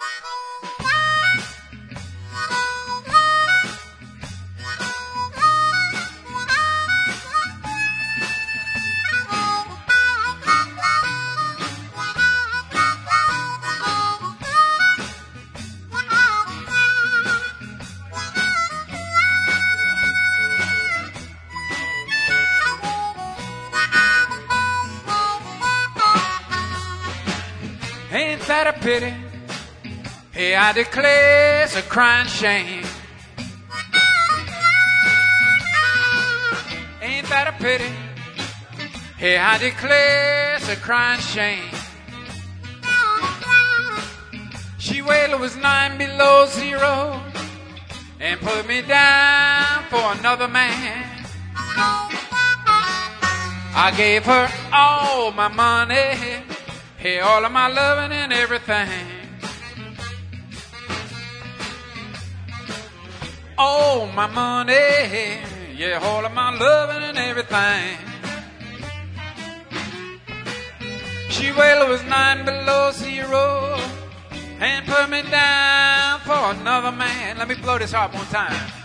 Ain't that a pity? Hey, I declare it's a crying shame. Ain't that a pity? Hey, I declare it's a crying shame. She wailed was 9 below zero and put me down for another man. I gave her all my money, hey, all of my loving and everything. All my money, yeah, all of my loving and everything. She well was 9 below zero and put me down for another man. Let me blow this harp one time.